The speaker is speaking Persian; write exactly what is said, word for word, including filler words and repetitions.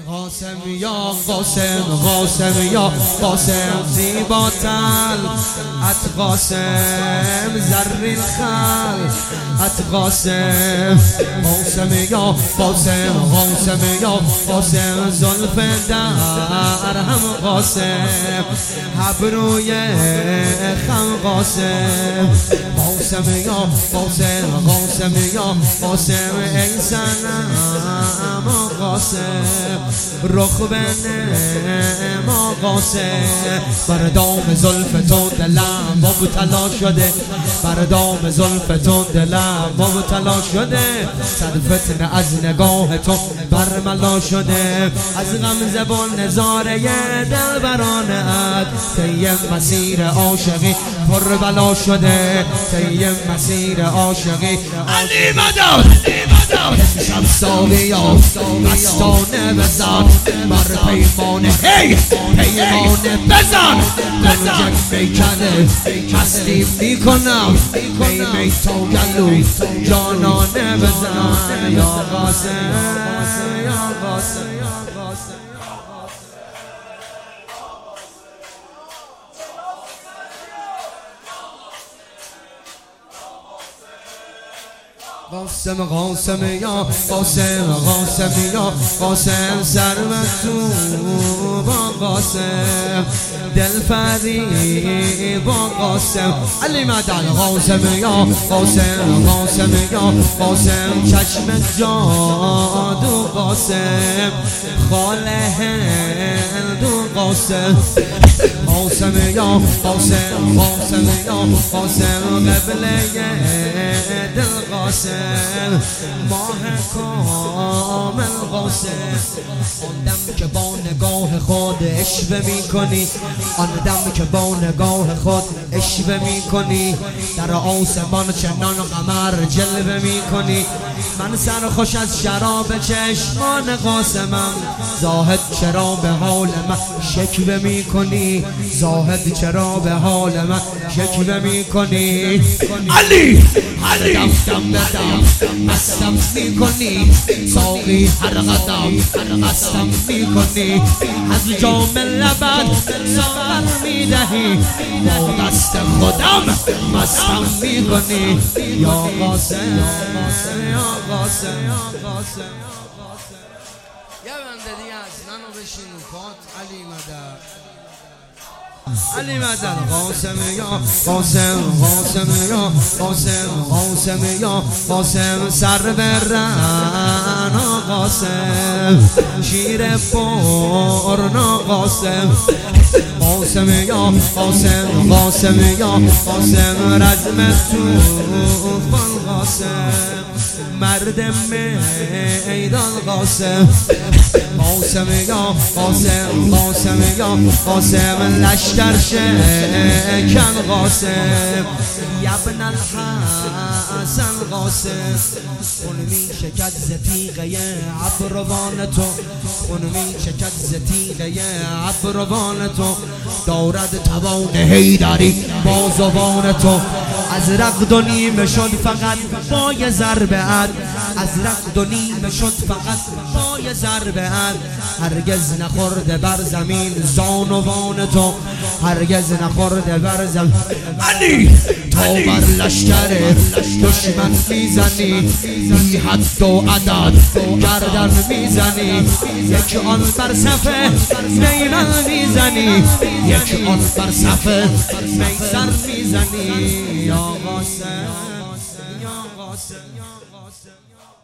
قاسم یا قاسم قاسم یا قاسم زیباتر ات قاسم زرین خل ات قاسم قاسم یا قاسم قاسم یا قاسم زلف در هم قاسم ابروی خم قاسم قاسم یا قاسم قاسم یا قاسم ای صنم قاسم رخ بنه ما قاسم بر دام زلف تو دلم مبتلا شده بر دام زلف تو دلم مبتلا شده صد فتنه از نگاه تو برملا شده از غم زبان نظاره دل برانت طی مسیر عاشقی پر بلا شده طی مسیر عاشقی علی مدد شب ساویا مستانه بزن بر پیمانه هی پیمانه بزن گنجک میکنه مستی میکنم می می تو گلو جانانه بزن یا قاسم یا قاسم یا قاسم قاسم قاسم یا قاسم قاسم یا قاسم سرمت تو با قاسم دل فری با قاسم علی مدد قاسم یا قاسم قاسم یا قاسم چشم جادو قاسم خاله هندو قاسم قاسم یا قاسم قاسم یا قاسم قبله دل قاسم ماه کامل قاسم آن دم که با نگاه خود اشوه می کنی آن دم که با نگاه خود اشوه می کنی در آسمان چنان قمر جلوه می کنی من سرخوش از شراب چشمان قاسمم زاهد چرا به حال من شکوه می کنی زاهد چرا به حال من شکوه می کنی علی علی دم دم مستم می کنی ساقی هر قدم مستم می کنی از جام لبت ساغر می دهی با دست خودم مستم می کنی یا قاسم یا قاسم یا قاسم یه بنده دیگه از منو بشین و پات علی مدد علی مدد قاسم یا قاسم قاسم یا قاسم قاسم یا قاسم سر برن قاسم شیر پرنا قاسم قاسم یا قاسم قاسم یا قاسم رزم توفان قاسم مرد میدان قاسم قاسم یا قاسم قاسم یا قاسم لشکر شکن قاسم یبن الحسن قاسم خون می شکد زتیغه ابروان تو خون می شکد زتیغه ابروان تو دارد توان حیدری با زبان تو از رقد و نیمه شد فقط با یه ضربه اد از رقد و نیمه شد فقط با یه ضربه اد هرگز نخورده بر زمین زانوان تو هرگز نخورده بر زمین علی تو بر لشکر دشمن میزنی بی حد و عدد گردن میزنی یک آن بر صفه میمن میزنی یک آن بر صفه میسر میزنی یا قاسم یا قاسم یا قاسم